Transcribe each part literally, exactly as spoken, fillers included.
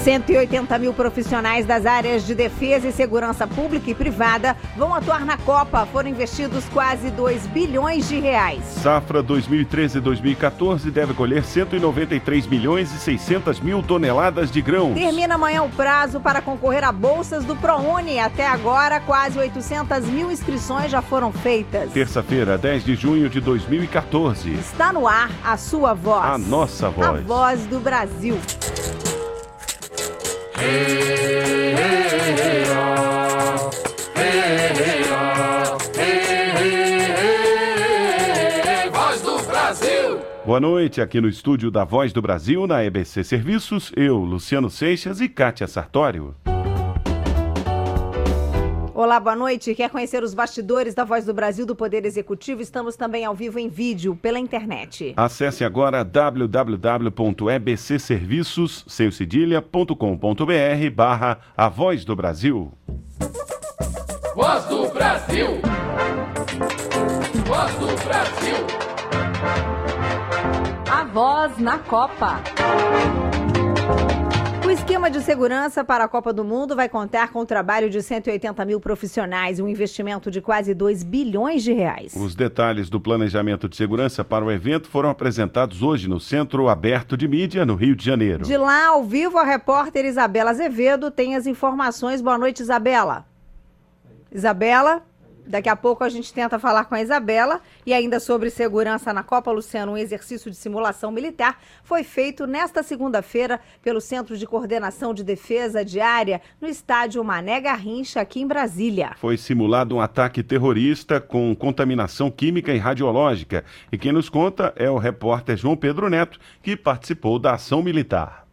cento e oitenta mil profissionais das áreas de defesa e segurança pública e privada vão atuar na Copa. Foram investidos quase dois bilhões de reais. Safra dois mil e treze a dois mil e quatorze deve colher cento e noventa e três milhões e seiscentas mil toneladas de grãos. Termina amanhã o prazo para concorrer a bolsas do ProUni. Até agora, quase oitocentas mil inscrições já foram feitas. Terça-feira, dez de junho de dois mil e quatorze. Está no ar a sua voz. A nossa voz. A voz do Brasil. Hey, hey, hey, oh. Hey, hey, oh. Hey, hey, hey, Voz do Brasil. Boa noite, aqui no estúdio da Voz do Brasil, na E B C Serviços, eu, Luciano Seixas e Kátia Sartório. Olá, boa noite. Quer conhecer os bastidores da Voz do Brasil do Poder Executivo? Estamos também ao vivo em vídeo pela internet. Acesse agora w w w ponto e b c serviços sem cedilha ponto com ponto b r barra A Voz do Brasil. Voz do Brasil. Voz do Brasil. A voz na Copa. O esquema de segurança para a Copa do Mundo vai contar com o trabalho de cento e oitenta mil profissionais e um investimento de quase dois bilhões de reais. Os detalhes do planejamento de segurança para o evento foram apresentados hoje no Centro Aberto de Mídia, no Rio de Janeiro. De lá, ao vivo, a repórter Isabela Azevedo tem as informações. Boa noite, Isabela. Isabela? Daqui a pouco a gente tenta falar com a Isabela. E ainda sobre segurança na Copa, Luciano, um exercício de simulação militar foi feito nesta segunda-feira pelo Centro de Coordenação de Defesa Diária no estádio Mané Garrincha, aqui em Brasília. Foi simulado um ataque terrorista com contaminação química e radiológica. E quem nos conta é o repórter João Pedro Neto, que participou da ação militar.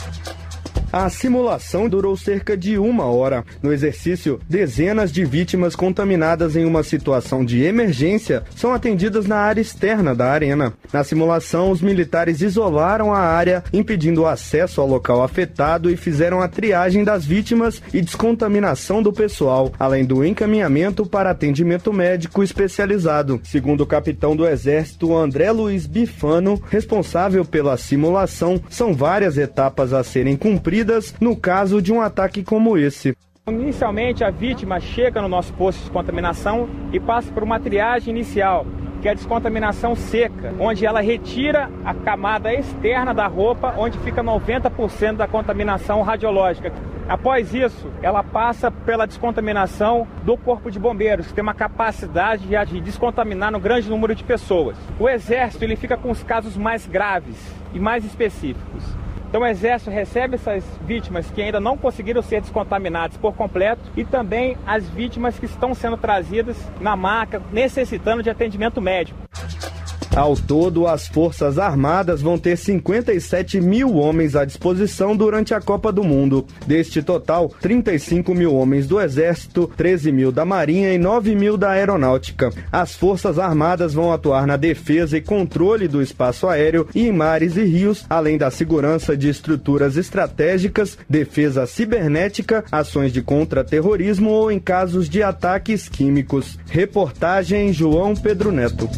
A simulação durou cerca de uma hora. No exercício, dezenas de vítimas contaminadas em uma situação de emergência são atendidas na área externa da arena. Na simulação, os militares isolaram a área, impedindo o acesso ao local afetado e fizeram a triagem das vítimas e descontaminação do pessoal, além do encaminhamento para atendimento médico especializado. Segundo o capitão do Exército, André Luiz Bifano, responsável pela simulação, são várias etapas a serem cumpridas no caso de um ataque como esse. Inicialmente, a vítima chega no nosso posto de contaminação e passa por uma triagem inicial, que é a descontaminação seca, onde ela retira a camada externa da roupa, onde fica noventa por cento da contaminação radiológica. Após isso, ela passa pela descontaminação do Corpo de Bombeiros, que tem uma capacidade de descontaminar um grande número de pessoas. O Exército ele fica com os casos mais graves e mais específicos. Então o Exército recebe essas vítimas que ainda não conseguiram ser descontaminadas por completo e também as vítimas que estão sendo trazidas na maca, necessitando de atendimento médico. Ao todo, as Forças Armadas vão ter cinquenta e sete mil homens à disposição durante a Copa do Mundo. Deste total, trinta e cinco mil homens do Exército, treze mil da Marinha e nove mil da Aeronáutica. As Forças Armadas vão atuar na defesa e controle do espaço aéreo e em mares e rios, além da segurança de estruturas estratégicas, defesa cibernética, ações de contra-terrorismo ou em casos de ataques químicos. Reportagem João Pedro Neto.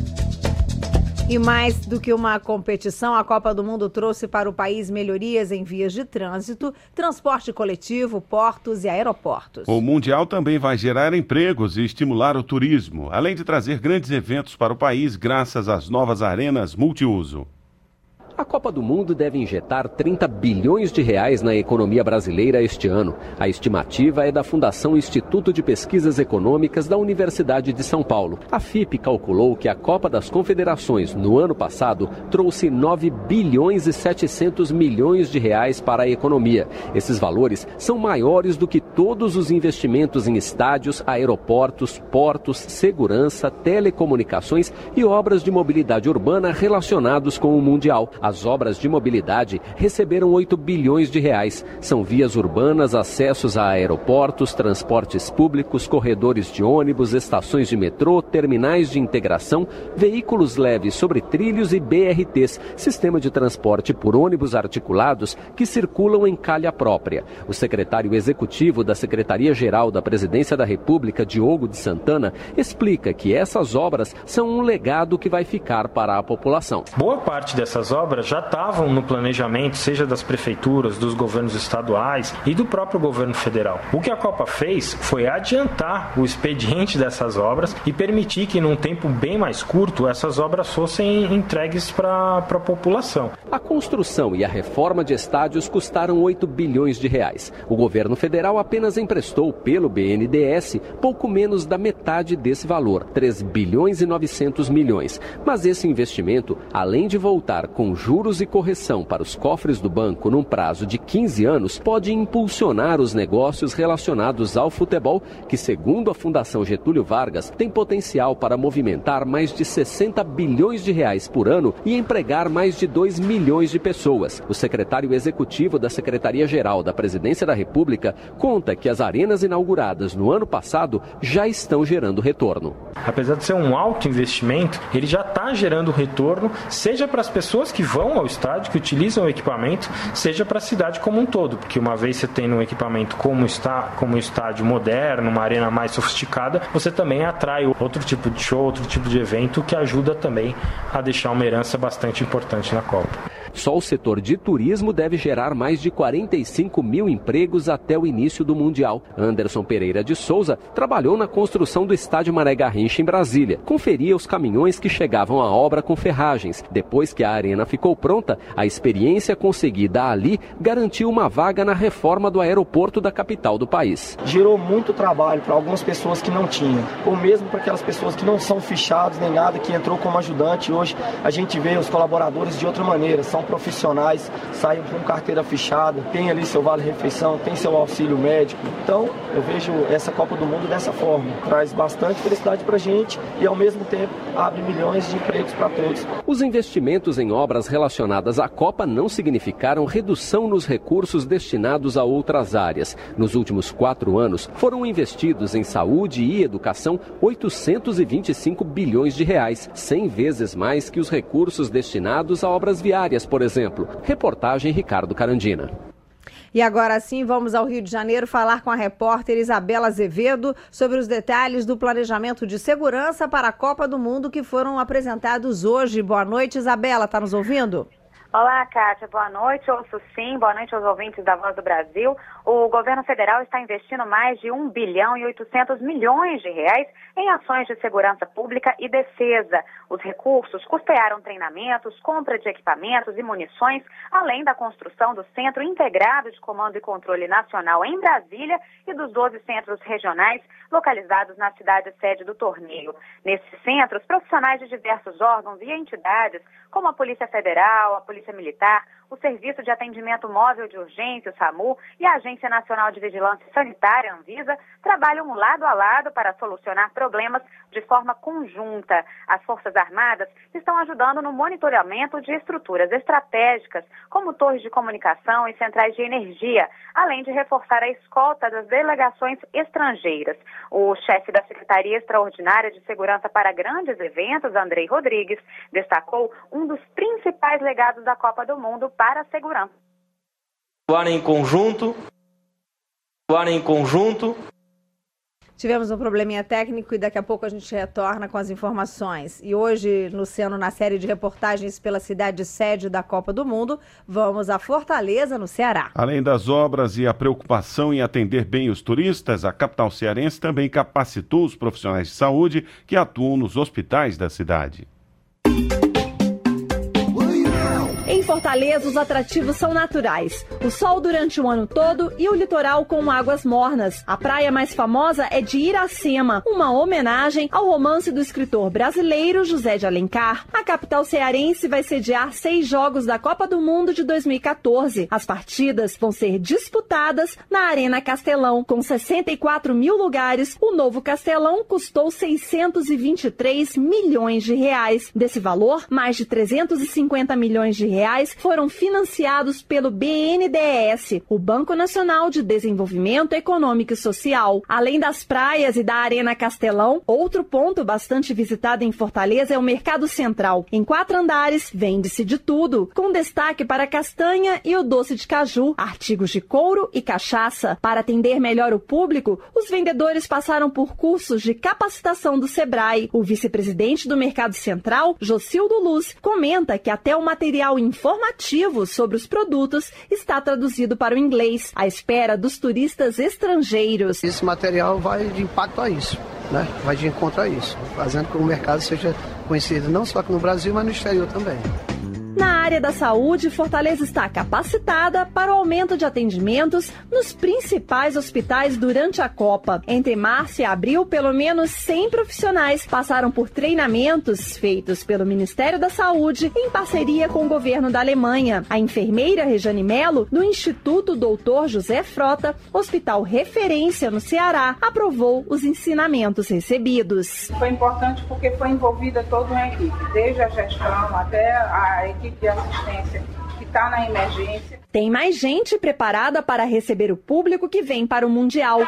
E mais do que uma competição, a Copa do Mundo trouxe para o país melhorias em vias de trânsito, transporte coletivo, portos e aeroportos. O Mundial também vai gerar empregos e estimular o turismo, além de trazer grandes eventos para o país graças às novas arenas multiuso. A Copa do Mundo deve injetar trinta bilhões de reais na economia brasileira este ano. A estimativa é da Fundação Instituto de Pesquisas Econômicas da Universidade de São Paulo. A F I P calculou que a Copa das Confederações, no ano passado, trouxe nove bilhões e setecentos milhões de reais para a economia. Esses valores são maiores do que todos os investimentos em estádios, aeroportos, portos, segurança, telecomunicações e obras de mobilidade urbana relacionados com o Mundial. As obras de mobilidade receberam oito bilhões de reais. São vias urbanas, acessos a aeroportos, transportes públicos, corredores de ônibus, estações de metrô, terminais de integração, veículos leves sobre trilhos e B R Ts, sistema de transporte por ônibus articulados que circulam em calha própria. O secretário executivo da Secretaria-Geral da Presidência da República, Diogo de Santana, explica que essas obras são um legado que vai ficar para a população. Boa parte dessas obras obras já estavam no planejamento, seja das prefeituras, dos governos estaduais e do próprio governo federal. O que a Copa fez foi adiantar o expediente dessas obras e permitir que, num tempo bem mais curto, essas obras fossem entregues para a população. A construção e a reforma de estádios custaram oito bilhões de reais. O governo federal apenas emprestou, pelo B N D E S, pouco menos da metade desse valor, três bilhões e novecentos milhões. Mas esse investimento, além de voltar com juros e correção para os cofres do banco num prazo de quinze anos, pode impulsionar os negócios relacionados ao futebol, que, segundo a Fundação Getúlio Vargas, tem potencial para movimentar mais de sessenta bilhões de reais por ano e empregar mais de dois milhões de pessoas. O secretário executivo da Secretaria-Geral da Presidência da República conta que as arenas inauguradas no ano passado já estão gerando retorno. Apesar de ser um alto investimento, ele já está gerando retorno, seja para as pessoas que vão ao estádio, que utilizam o equipamento, seja para a cidade como um todo, porque uma vez você tem um equipamento como, está, como um estádio moderno, uma arena mais sofisticada, você também atrai outro tipo de show, outro tipo de evento que ajuda também a deixar uma herança bastante importante na Copa. Só o setor de turismo deve gerar mais de quarenta e cinco mil empregos até o início do Mundial. Anderson Pereira de Souza trabalhou na construção do estádio Mané Garrincha em Brasília. Conferia os caminhões que chegavam à obra com ferragens. Depois que a arena ficou pronta, a experiência conseguida ali garantiu uma vaga na reforma do aeroporto da capital do país. Gerou muito trabalho para algumas pessoas que não tinham, ou mesmo para aquelas pessoas que não são fichados nem nada, que entrou como ajudante. Hoje a gente vê os colaboradores de outra maneira, são profissionais, saem com carteira fichada, tem ali seu vale-refeição, tem seu auxílio médico. Então, eu vejo essa Copa do Mundo dessa forma. Traz bastante felicidade pra gente e, ao mesmo tempo, abre milhões de empregos para todos. Os investimentos em obras relacionadas à Copa não significaram redução nos recursos destinados a outras áreas. Nos últimos quatro anos, foram investidos em saúde e educação oitocentos e vinte e cinco bilhões de reais, cem vezes mais que os recursos destinados a obras viárias, por exemplo. Reportagem Ricardo Carandina. E agora sim, vamos ao Rio de Janeiro falar com a repórter Isabela Azevedo sobre os detalhes do planejamento de segurança para a Copa do Mundo que foram apresentados hoje. Boa noite, Isabela, está nos ouvindo? Olá, Kátia, boa noite, ouço sim, boa noite aos ouvintes da Voz do Brasil. O governo federal está investindo mais de um bilhão e oitocentos milhões de reais em ações de segurança pública e defesa. Os recursos custearam treinamentos, compra de equipamentos e munições, além da construção do Centro Integrado de Comando e Controle Nacional em Brasília e dos doze centros regionais localizados na cidade sede do torneio. Nesses centros, profissionais de diversos órgãos e entidades, como a Polícia Federal, a Polícia Militar, o Serviço de Atendimento Móvel de Urgência, o SAMU, e a Agência Nacional de Vigilância Sanitária, Anvisa, trabalham lado a lado para solucionar problemas de forma conjunta. As Forças Armadas estão ajudando no monitoramento de estruturas estratégicas, como torres de comunicação e centrais de energia, além de reforçar a escolta das delegações estrangeiras. O chefe da Secretaria Extraordinária de Segurança para Grandes Eventos, Andrei Rodrigues, destacou um dos principais legados da Copa do Mundo para a segurança. Atuar em conjunto, atuar em conjunto. Tivemos um probleminha técnico e daqui a pouco a gente retorna com as informações. E hoje, Luciano, na série de reportagens pela cidade sede da Copa do Mundo, vamos a Fortaleza, no Ceará. Além das obras e a preocupação em atender bem os turistas, a capital cearense também capacitou os profissionais de saúde que atuam nos hospitais da cidade. Em Fortaleza, os atrativos são naturais. O sol durante o ano todo e o litoral com águas mornas. A praia mais famosa é de Iracema, uma homenagem ao romance do escritor brasileiro José de Alencar. A capital cearense vai sediar seis jogos da Copa do Mundo de dois mil e quatorze. As partidas vão ser disputadas na Arena Castelão. Com sessenta e quatro mil lugares, o novo Castelão custou seiscentos e vinte e três milhões de reais. Desse valor, mais de trezentos e cinquenta milhões de reais foram financiados pelo B N D E S, o Banco Nacional de Desenvolvimento Econômico e Social. Além das praias e da Arena Castelão, outro ponto bastante visitado em Fortaleza é o Mercado Central. Em quatro andares, vende-se de tudo, com destaque para a castanha e o doce de caju, artigos de couro e cachaça. Para atender melhor o público, os vendedores passaram por cursos de capacitação do Sebrae. O vice-presidente do Mercado Central, Jocildo Luz, comenta que até o material informático informativo sobre os produtos está traduzido para o inglês, à espera dos turistas estrangeiros. Esse material vai de impacto a isso, né? Vai de encontro a isso, fazendo com que o mercado seja conhecido não só aqui no Brasil, mas no exterior também. Na área da saúde, Fortaleza está capacitada para o aumento de atendimentos nos principais hospitais durante a Copa. Entre março e abril, pelo menos cem profissionais passaram por treinamentos feitos pelo Ministério da Saúde em parceria com o governo da Alemanha. A enfermeira Rejane Melo, do Instituto doutor José Frota, hospital referência no Ceará, aprovou os ensinamentos recebidos. Foi importante porque foi envolvida toda uma equipe, desde a gestão até a equipe de assistência que está na emergência. Tem mais gente preparada para receber o público que vem para o Mundial.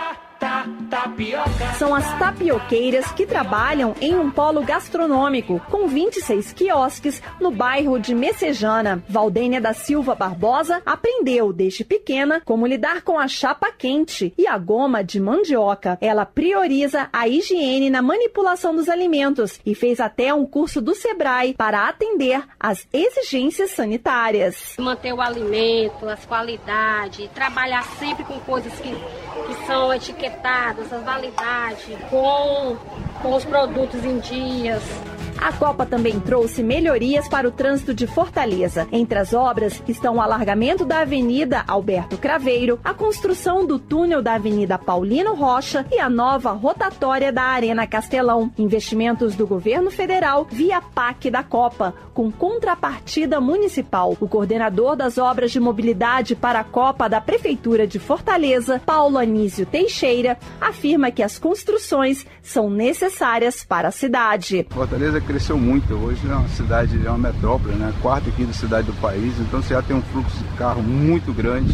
São as tapioqueiras que trabalham em um polo gastronômico, com vinte e seis quiosques no bairro de Messejana. Valdênia da Silva Barbosa aprendeu desde pequena como lidar com a chapa quente e a goma de mandioca. Ela prioriza a higiene na manipulação dos alimentos e fez até um curso do Sebrae para atender às exigências sanitárias. Manter o alimento, as qualidades, trabalhar sempre com coisas que, que são etiquetadas, a validade, com, com os produtos em dias. A Copa também trouxe melhorias para o trânsito de Fortaleza. Entre as obras estão o alargamento da Avenida Alberto Craveiro, a construção do túnel da Avenida Paulino Rocha e a nova rotatória da Arena Castelão. Investimentos do governo federal via P A C da Copa, com contrapartida municipal. O coordenador das obras de mobilidade para a Copa da Prefeitura de Fortaleza, Paulo Anísio Teixeira, afirma que as construções são necessárias para a cidade. Fortaleza cresceu muito, hoje é uma cidade, é uma metrópole, né? A quarta quinta cidade do país, então você já tem um fluxo de carro muito grande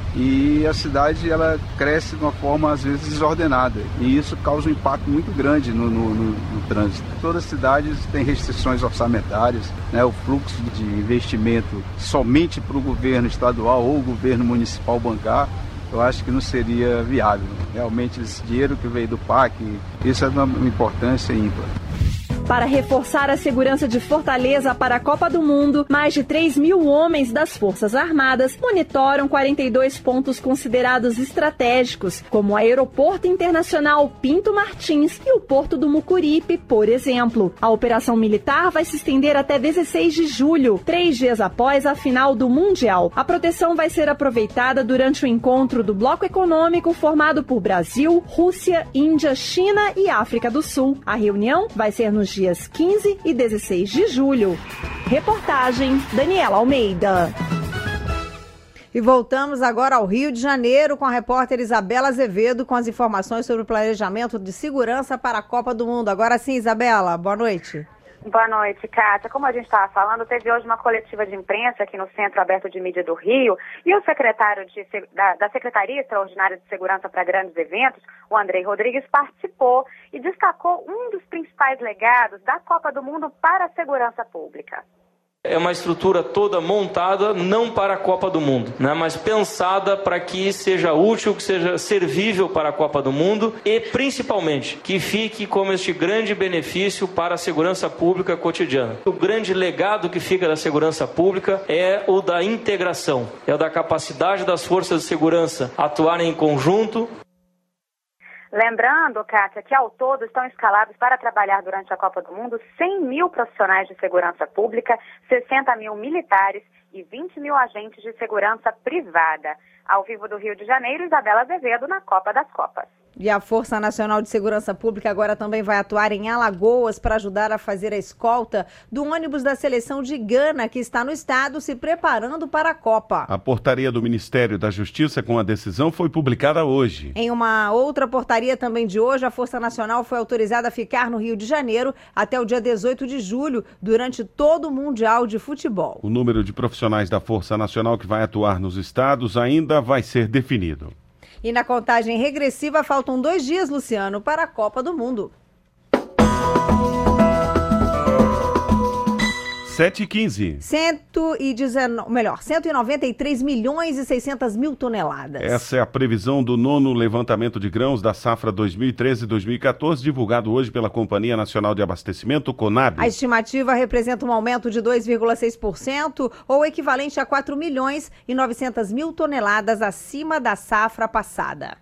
e a cidade ela cresce de uma forma às vezes desordenada e isso causa um impacto muito grande no, no, no, no trânsito. Todas as cidades têm restrições orçamentárias, né? O fluxo de investimento somente para o governo estadual ou o governo municipal bancar, eu acho que não seria viável. Realmente esse dinheiro que veio do P A C, isso é de uma importância ímpar. Para reforçar a segurança de Fortaleza para a Copa do Mundo, mais de três mil homens das Forças Armadas monitoram quarenta e dois pontos considerados estratégicos, como o Aeroporto Internacional Pinto Martins e o Porto do Mucuripe, por exemplo. A operação militar vai se estender até dezesseis de julho, três dias após a final do Mundial. A proteção vai ser aproveitada durante o encontro do Bloco Econômico formado por Brasil, Rússia, Índia, China e África do Sul. A reunião vai ser nos dias quinze e dezesseis de julho. Reportagem Daniela Almeida. E voltamos agora ao Rio de Janeiro com a repórter Isabela Azevedo com as informações sobre o planejamento de segurança para a Copa do Mundo. Agora sim, Isabela, boa noite. Boa noite, Kátia. Como a gente estava falando, teve hoje uma coletiva de imprensa aqui no Centro Aberto de Mídia do Rio e o secretário de, da, da Secretaria Extraordinária de Segurança para Grandes Eventos, o Andrei Rodrigues, participou e destacou um dos principais legados da Copa do Mundo para a segurança pública. É uma estrutura toda montada não para a Copa do Mundo, né, mas pensada para que seja útil, que seja servível para a Copa do Mundo e, principalmente, que fique como este grande benefício para a segurança pública cotidiana. O grande legado que fica da segurança pública é o da integração, é o da capacidade das forças de segurança atuarem em conjunto. Lembrando, Kátia, que ao todo estão escalados para trabalhar durante a Copa do Mundo cem mil profissionais de segurança pública, sessenta mil militares e vinte mil agentes de segurança privada. Ao vivo do Rio de Janeiro, Isabela Azevedo na Copa das Copas. E a Força Nacional de Segurança Pública agora também vai atuar em Alagoas para ajudar a fazer a escolta do ônibus da seleção de Gana, que está no estado se preparando para a Copa. A portaria do Ministério da Justiça com a decisão foi publicada hoje. Em uma outra portaria também de hoje, a Força Nacional foi autorizada a ficar no Rio de Janeiro até o dia dezoito de julho, durante todo o Mundial de Futebol. O número de profissionais da Força Nacional que vai atuar nos estados ainda vai ser definido. E na contagem regressiva faltam dois dias, Luciano, para a Copa do Mundo. sete e quinze. cento e dezenove, melhor, cento e noventa e três milhões e seiscentas mil toneladas. Essa é a previsão do nono levantamento de grãos da safra dois mil e treze dois mil e quatorze, divulgado hoje pela Companhia Nacional de Abastecimento, CONAB. A estimativa representa um aumento de dois vírgula seis por cento, ou equivalente a quatro milhões e novecentas mil toneladas acima da safra passada.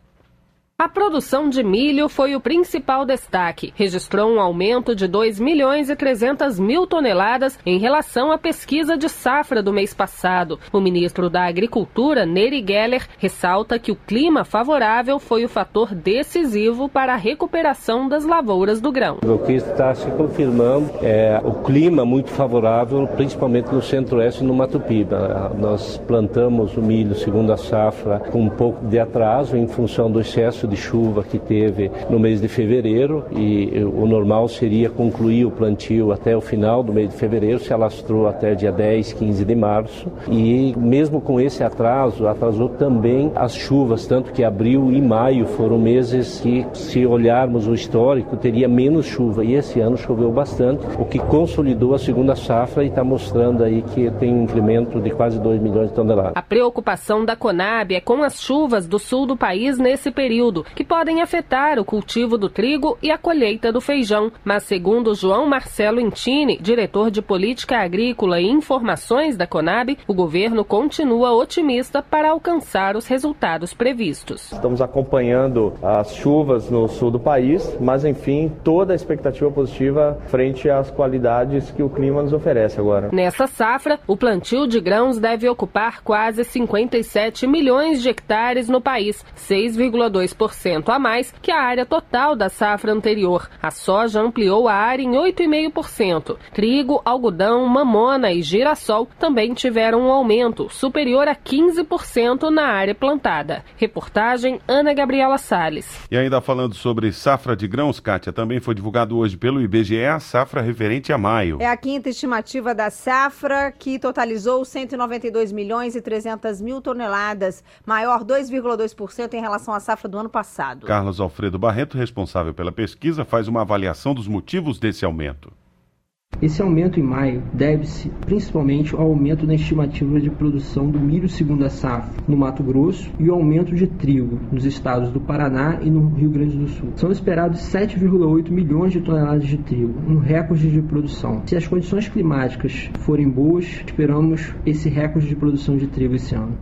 A produção de milho foi o principal destaque. Registrou um aumento de dois milhões e trezentas mil toneladas em relação à pesquisa de safra do mês passado. O ministro da Agricultura, Neri Geller, ressalta que o clima favorável foi o fator decisivo para a recuperação das lavouras do grão. O que está se confirmando é o clima muito favorável, principalmente no centro-oeste e no Mato Piba. Nós plantamos o milho segundo a safra com um pouco de atraso em função do excesso de chuva que teve no mês de fevereiro, e o normal seria concluir o plantio até o final do mês de fevereiro, se alastrou até dia dez, quinze de março, e mesmo com esse atraso, atrasou também as chuvas, tanto que abril e maio foram meses que, se olharmos o histórico, teria menos chuva, e esse ano choveu bastante, o que consolidou a segunda safra e está mostrando aí que tem um incremento de quase dois milhões de toneladas. A preocupação da CONAB é com as chuvas do sul do país nesse período, que podem afetar o cultivo do trigo e a colheita do feijão. Mas, segundo João Marcelo Intini, diretor de Política Agrícola e Informações da CONAB, o governo continua otimista para alcançar os resultados previstos. Estamos acompanhando as chuvas no sul do país, mas, enfim, toda a expectativa positiva frente às qualidades que o clima nos oferece agora. Nessa safra, o plantio de grãos deve ocupar quase cinquenta e sete milhões de hectares no país, seis vírgula dois por cento a mais que a área total da safra anterior. A soja ampliou a área em oito vírgula cinco por cento. Trigo, algodão, mamona e girassol também tiveram um aumento superior a quinze por cento na área plantada. Reportagem Ana Gabriela Salles. E ainda falando sobre safra de grãos, Kátia, também foi divulgado hoje pelo I B G E a safra referente a maio. É a quinta estimativa da safra, que totalizou cento e noventa e dois milhões e trezentas mil toneladas, maior dois vírgula dois por cento em relação à safra do ano passado. Carlos Alfredo Barreto, responsável pela pesquisa, faz uma avaliação dos motivos desse aumento. Esse aumento em maio deve-se principalmente ao aumento na estimativa de produção do milho segunda safra no Mato Grosso e o aumento de trigo nos estados do Paraná e no Rio Grande do Sul. São esperados sete vírgula oito milhões de toneladas de trigo, um recorde de produção. Se as condições climáticas forem boas, esperamos esse recorde de produção de trigo esse ano.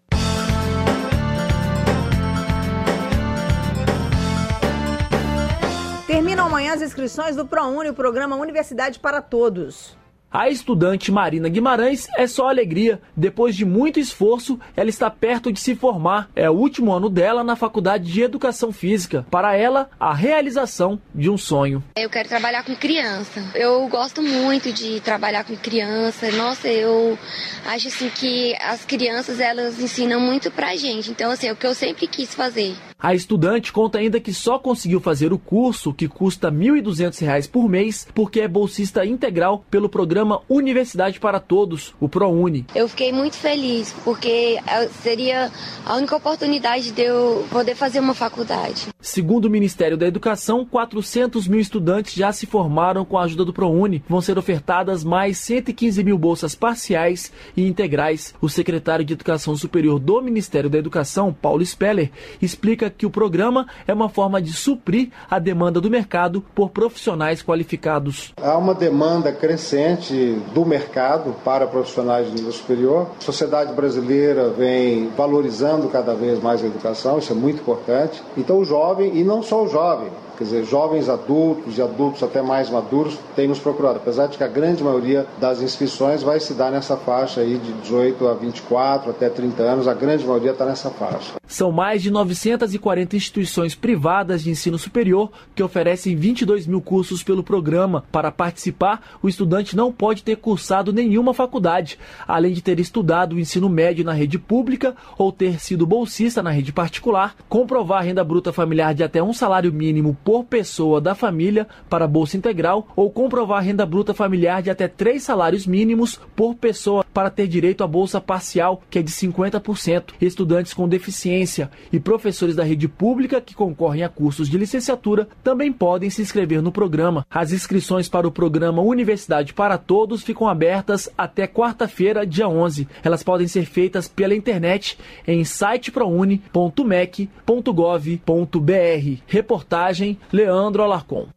Terminam amanhã as inscrições do ProUni, o programa Universidade para Todos. A estudante Marina Guimarães é só alegria. Depois de muito esforço, ela está perto de se formar. É o último ano dela na Faculdade de Educação Física. Para ela, a realização de um sonho. Eu quero trabalhar com criança. Eu gosto muito de trabalhar com criança. Nossa, eu acho assim que as crianças, elas ensinam muito pra gente. Então, assim, é o que eu sempre quis fazer. A estudante conta ainda que só conseguiu fazer o curso, que custa mil e duzentos reais por mês, porque é bolsista integral pelo programa Universidade para Todos, o ProUni. Eu fiquei muito feliz, porque seria a única oportunidade de eu poder fazer uma faculdade. Segundo o Ministério da Educação, quatrocentos mil estudantes já se formaram com a ajuda do ProUni. Vão ser ofertadas mais cento e quinze mil bolsas parciais e integrais. O secretário de Educação Superior do Ministério da Educação, Paulo Speller, explica que o programa é uma forma de suprir a demanda do mercado por profissionais qualificados. Há uma demanda crescente do mercado para profissionais de nível superior. A sociedade brasileira vem valorizando cada vez mais a educação, isso é muito importante. Então o jovem, e não só o jovem, quer dizer, jovens adultos e adultos até mais maduros têm nos procurado, apesar de que a grande maioria das inscrições vai se dar nessa faixa aí de dezoito a vinte e quatro, até trinta anos, a grande maioria está nessa faixa. São mais de novecentas e quarenta instituições privadas de ensino superior que oferecem vinte e dois mil cursos pelo programa. Para participar, o estudante não pode ter cursado nenhuma faculdade, além de ter estudado o ensino médio na rede pública ou ter sido bolsista na rede particular, comprovar a renda bruta familiar de até um salário mínimo por pessoa da família para Bolsa Integral ou comprovar renda bruta familiar de até três salários mínimos por pessoa para ter direito à Bolsa Parcial, que é de cinquenta por cento. Estudantes com deficiência e professores da rede pública que concorrem a cursos de licenciatura também podem se inscrever no programa. As inscrições para o programa Universidade para Todos ficam abertas até quarta-feira, dia onze. Elas podem ser feitas pela internet em site prouni ponto mec ponto gov ponto br. Reportagem Leandro Alarcon.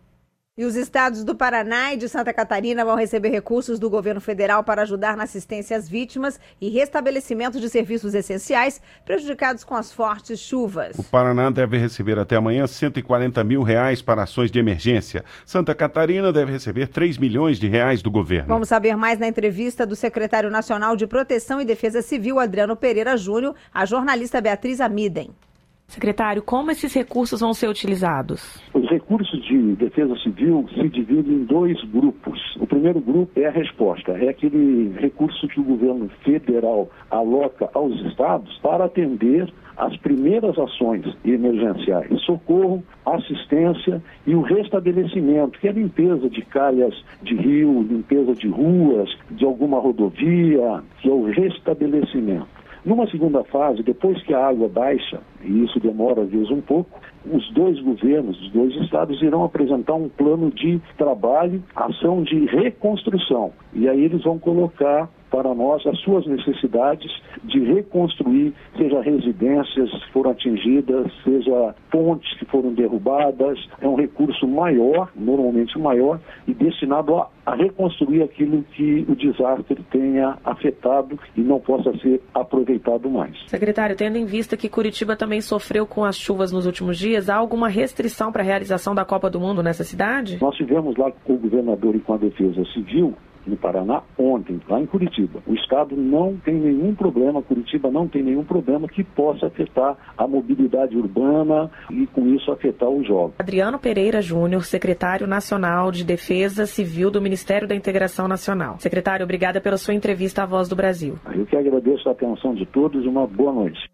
E os estados do Paraná e de Santa Catarina vão receber recursos do governo federal para ajudar na assistência às vítimas e restabelecimento de serviços essenciais prejudicados com as fortes chuvas. O Paraná deve receber até amanhã cento e quarenta mil reais para ações de emergência. Santa Catarina deve receber três milhões de reais do governo. Vamos saber mais na entrevista do secretário nacional de Proteção e Defesa Civil, Adriano Pereira Júnior, à jornalista Beatriz Amiden. Secretário, como esses recursos vão ser utilizados? Os recursos de defesa civil se dividem em dois grupos. O primeiro grupo é a resposta, é aquele recurso que o governo federal aloca aos estados para atender as primeiras ações emergenciais, socorro, assistência e o restabelecimento, que é a limpeza de calhas de rio, limpeza de ruas, de alguma rodovia, que é o restabelecimento. Numa segunda fase, depois que a água baixa, e isso demora às vezes um pouco, os dois governos, os dois estados irão apresentar um plano de trabalho, ação de reconstrução. E aí eles vão colocar para nós as suas necessidades de reconstruir, seja residências que foram atingidas, seja pontes que foram derrubadas. É um recurso maior, normalmente maior, e destinado a, a reconstruir aquilo que o desastre tenha afetado e não possa ser aproveitado mais. Secretário, tendo em vista que Curitiba também sofreu com as chuvas nos últimos dias, há alguma restrição para a realização da Copa do Mundo nessa cidade? Nós tivemos lá com o governador e com a Defesa Civil, no Paraná, ontem, lá em Curitiba. O Estado não tem nenhum problema, Curitiba não tem nenhum problema que possa afetar a mobilidade urbana e, com isso, afetar os jogos. Adriano Pereira Júnior, secretário nacional de Defesa Civil do Ministério da Integração Nacional. Secretário, obrigada pela sua entrevista à Voz do Brasil. Eu que agradeço a atenção de todos e uma boa noite.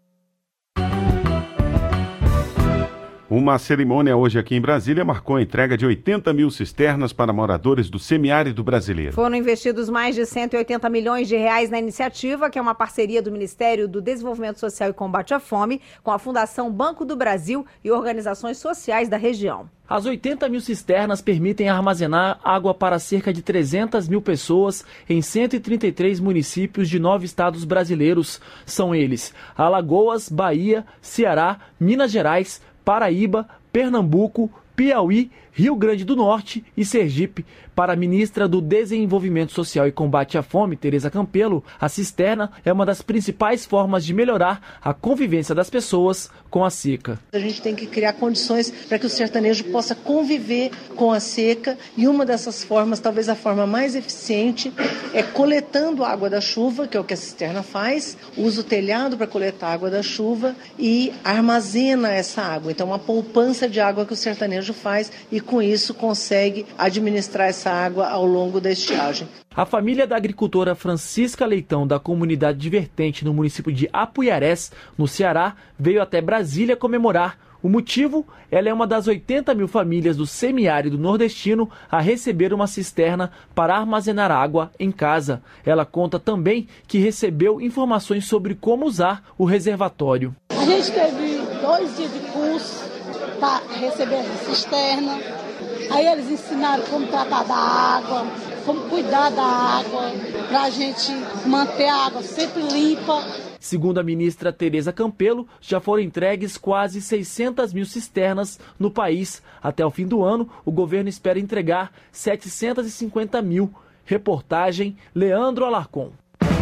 Uma cerimônia hoje aqui em Brasília marcou a entrega de oitenta mil cisternas para moradores do semiárido brasileiro. Foram investidos mais de cento e oitenta milhões de reais na iniciativa, que é uma parceria do Ministério do Desenvolvimento Social e Combate à Fome, com a Fundação Banco do Brasil e organizações sociais da região. As oitenta mil cisternas permitem armazenar água para cerca de trezentas mil pessoas em cento e trinta e três municípios de nove estados brasileiros. São eles: Alagoas, Bahia, Ceará, Minas Gerais, Paraíba, Pernambuco, Piauí, Rio Grande do Norte e Sergipe. Para a ministra do Desenvolvimento Social e Combate à Fome, Tereza Campelo, a cisterna é uma das principais formas de melhorar a convivência das pessoas com a seca. A gente tem que criar condições para que o sertanejo possa conviver com a seca, e uma dessas formas, talvez a forma mais eficiente, é coletando a água da chuva, que é o que a cisterna faz, usa o telhado para coletar a água da chuva e armazena essa água. Então, uma poupança de água que o sertanejo faz, e com isso consegue administrar essa água ao longo da estiagem. A família da agricultora Francisca Leitão, da comunidade de Vertente, no município de Apuiarés, no Ceará, veio até Brasília comemorar. O motivo? Ela é uma das oitenta mil famílias do semiárido nordestino a receber uma cisterna para armazenar água em casa. Ela conta também que recebeu informações sobre como usar o reservatório. A gente teve dois dias de curso para receber essa cisterna. Aí eles ensinaram como tratar da água, como cuidar da água, para a gente manter a água sempre limpa. Segundo a ministra Tereza Campelo, já foram entregues quase seiscentas mil cisternas no país. Até o fim do ano, o governo espera entregar setecentas e cinquenta mil. Reportagem Leandro Alarcon.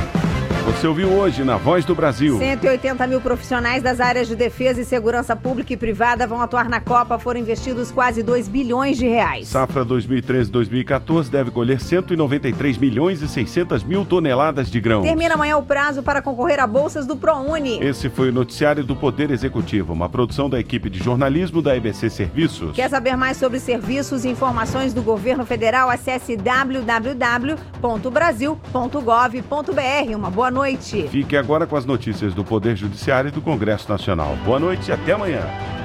Você ouviu hoje na Voz do Brasil. cento e oitenta mil profissionais das áreas de defesa e segurança pública e privada vão atuar na Copa. Foram investidos quase dois bilhões de reais. Safra dois mil e treze dois mil e quatorze deve colher cento e noventa e três milhões e seiscentas mil toneladas de grãos. Termina amanhã o prazo para concorrer a bolsas do ProUni. Esse foi o noticiário do Poder Executivo, uma produção da equipe de jornalismo da E B C Serviços. Quer saber mais sobre serviços e informações do governo federal? Acesse w w w ponto brasil ponto gov ponto br. Uma boa noite. Fique agora com as notícias do Poder Judiciário e do Congresso Nacional. Boa noite e até amanhã.